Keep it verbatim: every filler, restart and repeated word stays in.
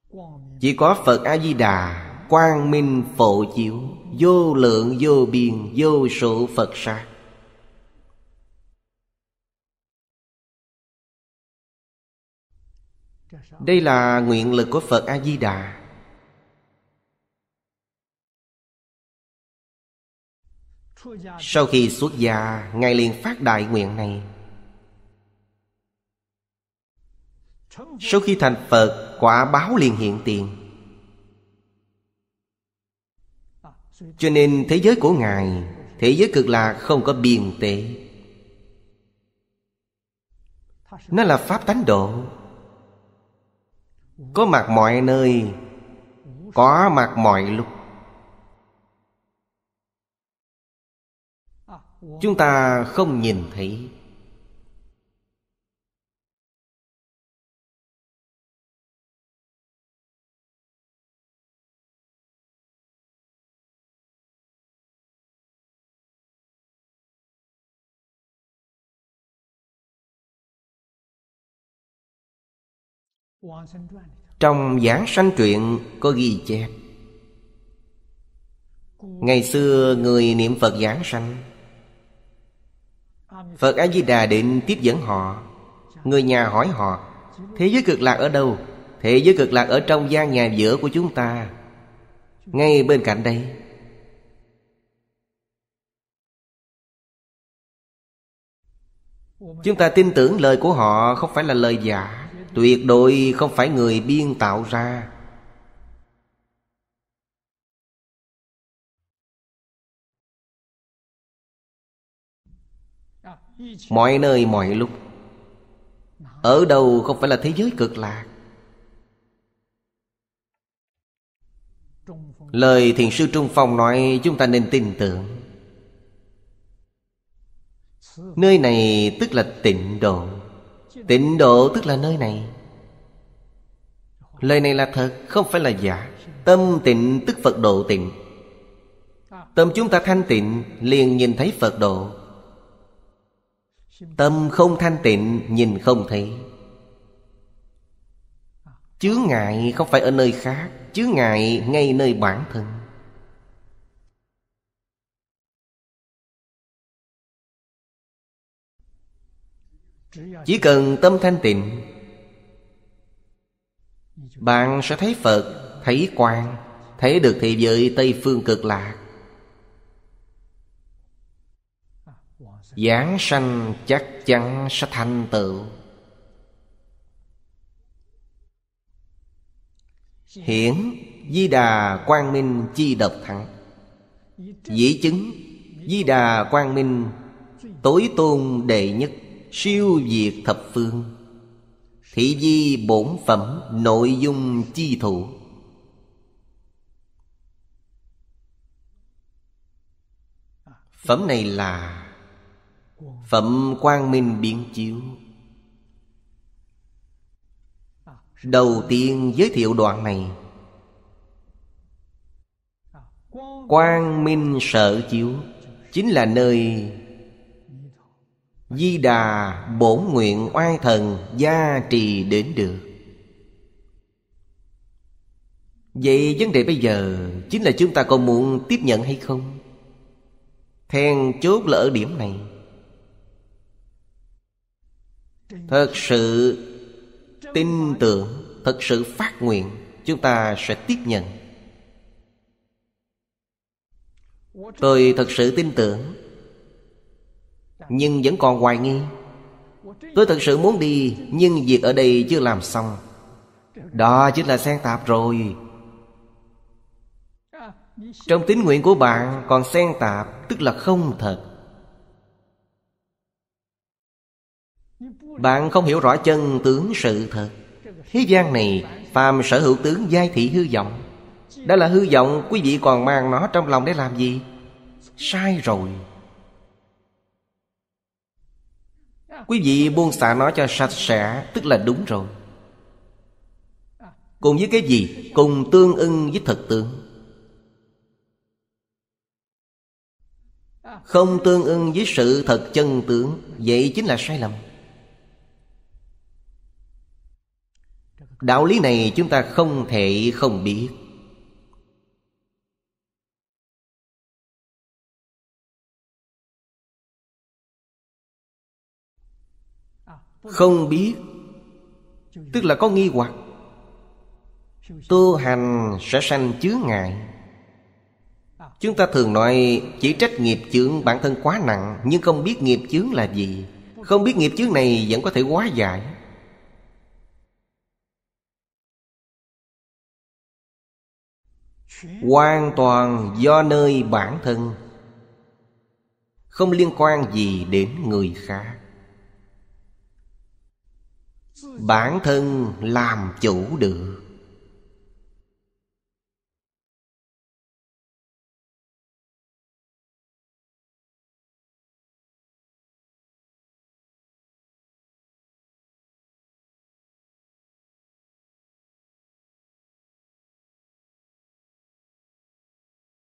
Chỉ có Phật A-di-đà quang minh phổ chiếu, vô lượng vô biên vô số Phật sát. Đây là nguyện lực của Phật A-di-đà. Sau khi xuất gia, Ngài liền phát đại nguyện này. Sau khi thành Phật, quả báo liền hiện tiền. Cho nên thế giới của Ngài, thế giới cực lạc không có biên tế. Nó là pháp tánh độ, có mặt mọi nơi, có mặt mọi lúc. Chúng ta không nhìn thấy. Trong Giảng Sanh Truyện có ghi chép, ngày xưa người niệm Phật giảng sanh, Phật A-di-đà định tiếp dẫn họ. Người nhà hỏi họ, thế giới cực lạc ở đâu? Thế giới cực lạc ở trong gian nhà giữa của chúng ta, ngay bên cạnh đây. Chúng ta tin tưởng lời của họ không phải là lời giả, tuyệt đối không phải người biên tạo ra. Mọi nơi mọi lúc. Ở đâu không phải là thế giới cực lạc? Lời Thiền sư Trung Phong nói chúng ta nên tin tưởng. Nơi này tức là tịnh độ. Tịnh độ tức là nơi này. Lời này là thật, không phải là giả. Tâm tịnh tức Phật độ tịnh. Tâm chúng ta thanh tịnh liền nhìn thấy Phật độ. Tâm không thanh tịnh nhìn không thấy. Chướng ngại không phải ở nơi khác, chướng ngại ngay nơi bản thân. Chỉ cần tâm thanh tịnh, bạn sẽ thấy Phật, thấy quang, thấy được thế giới Tây Phương Cực Lạc. Giảng sanh chắc chắn sẽ thành tựu. Hiển Di Đà Quang Minh chi độc thắng. Dĩ chứng Di Đà Quang Minh tối tôn đệ nhất, siêu diệt thập phương. Thị di bổn phẩm nội dung chi thủ. Phẩm này là phẩm quang minh biến chiếu. Đầu tiên giới thiệu đoạn này. Quang minh sở chiếu chính là nơi Di Đà bổn nguyện oai thần gia trì đến được. Vậy vấn đề bây giờ chính là chúng ta còn muốn tiếp nhận hay không? Then chốt là ở điểm này. Thật sự tin tưởng, thật sự phát nguyện, chúng ta sẽ tiếp nhận. Tôi thật sự tin tưởng, nhưng vẫn còn hoài nghi. Tôi thật sự muốn đi, nhưng việc ở đây chưa làm xong. Đó chính là xen tạp rồi. Trong tín nguyện của bạn còn xen tạp, tức là không thật. Bạn không hiểu rõ chân tướng sự thật. Thế gian này phàm sở hữu tướng giai thị hư vọng. Đó là hư vọng, quý vị còn mang nó trong lòng để làm gì? Sai rồi. Quý vị buông xả nó cho sạch sẽ, tức là đúng rồi. Cùng với cái gì? Cùng tương ưng với thực tướng. Không tương ưng với sự thật chân tướng, vậy chính là sai lầm. Đạo lý này chúng ta không thể không biết. Không biết tức là có nghi hoặc. Tu hành sẽ sanh chướng ngại. Chúng ta thường nói chỉ trách nghiệp chướng bản thân quá nặng, nhưng không biết nghiệp chướng là gì. Không biết nghiệp chướng này vẫn có thể hóa giải. Hoàn toàn do nơi bản thân, không liên quan gì đến người khác. Bản thân làm chủ được.